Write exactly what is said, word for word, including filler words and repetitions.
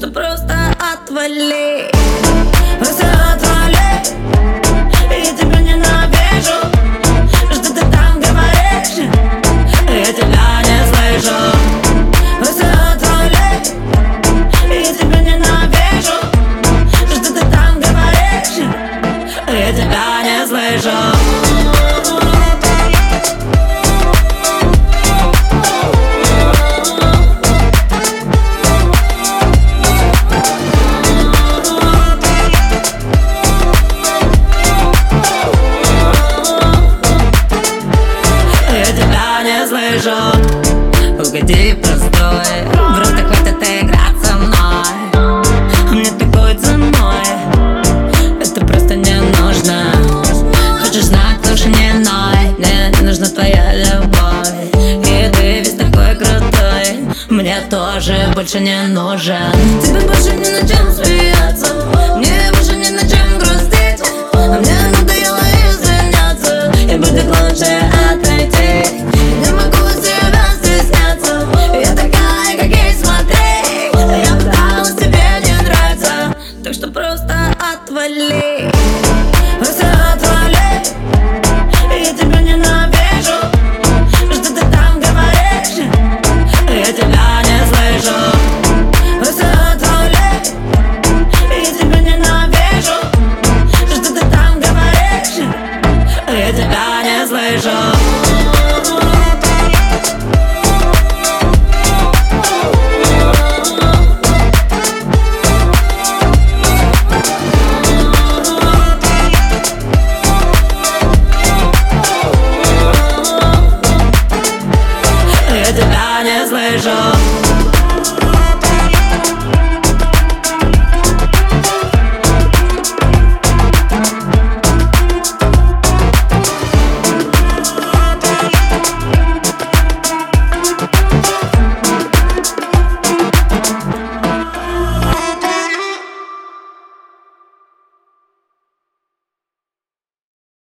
что просто отвали, просто отвали. Я тебя ненавижу, что ты там говоришь, я тебя не слышу. Просто отвали, я тебя ненавижу, что ты там говоришь, я тебя не слышу. Угоди простой, просто хватит играть со мной. Мне такой ценой это просто не нужно. Хочешь знать, лучше не ной. Мне не нужна твоя любовь, и ты весь такой крутой. Мне тоже больше не нужен. Тебе больше не на чем смеяться, мне больше не на чем грустить. А мне надоело извиняться, и будет лучше отойти. Не могу себя стесняться, я такая, как есть, смотри. Я пыталась тебе не нравится, так что просто отвали.